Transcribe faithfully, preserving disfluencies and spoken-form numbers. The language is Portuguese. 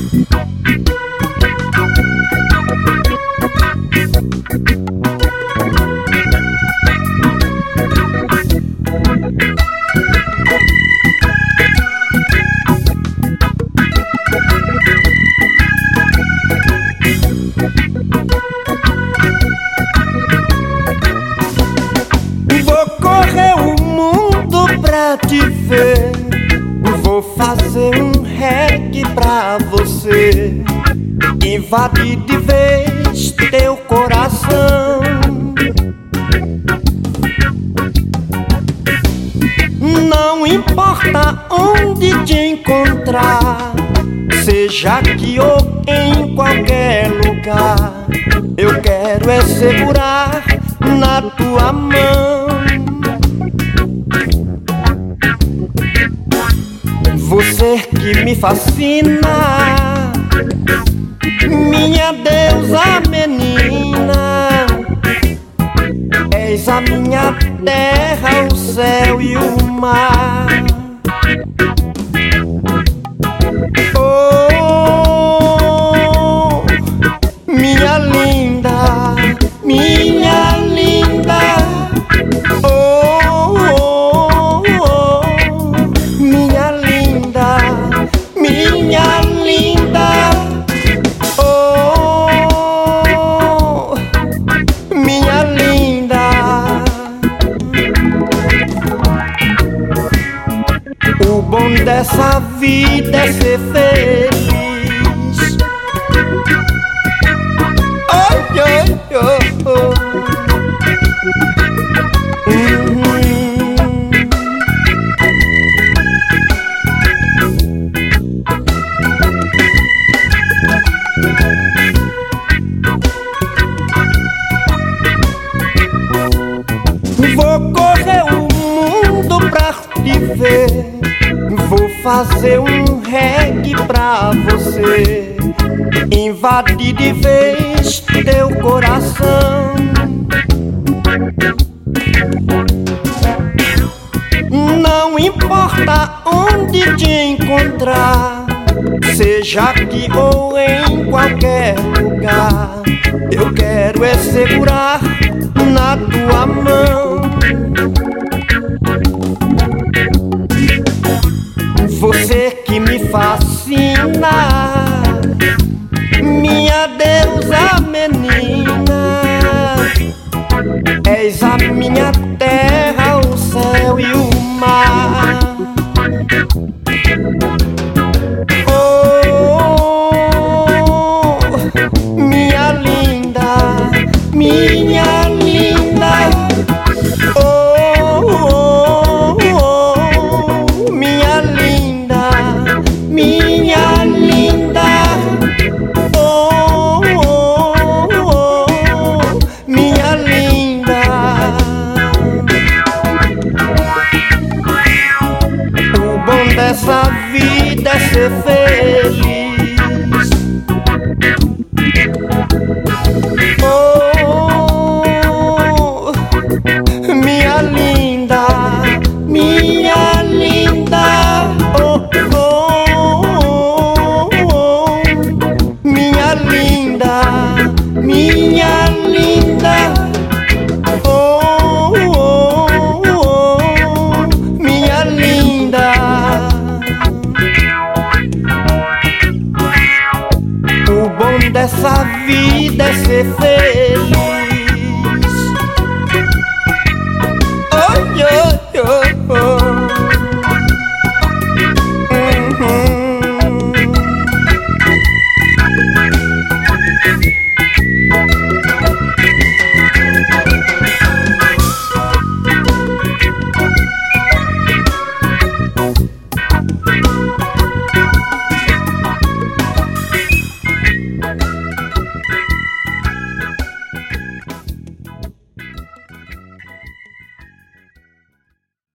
Vou correr o mundo pra te ver, vou fazer um reggae pra você, invadir de vez teu coração. Não importa onde te encontrar, seja aqui ou em qualquer lugar, eu quero é segurar na tua mão. Você que me fascina, minha deusa menina, és a minha terra, o céu e o mar. Oh, minha linda, minha linda. Oh, oh, oh, minha linda, minha linda. Oh, minha linda. O bom dessa vida é ser feliz. Oi, oi, oi, oh. Uhum. Vou correr o mundo pra te ver, vou fazer um reggae pra você, invadir de vez teu coração. Não importa onde te encontrar, seja aqui ou em qualquer lugar, eu quero é segurar na tua mão. Você que me fascina, minha deusa menina, és a minha terra, o céu e o mar. Oh, minha linda, minha linda. Oh, oh, oh, minha linda, minha linda. Oh, oh, oh, minha linda. O bom dessa vida é ser feliz. Oh, minha linda, minha linda. Oh, oh, oh, oh, minha linda, minha linda. Oh, oh, oh, minha linda. O bom dessa vida é ser feliz.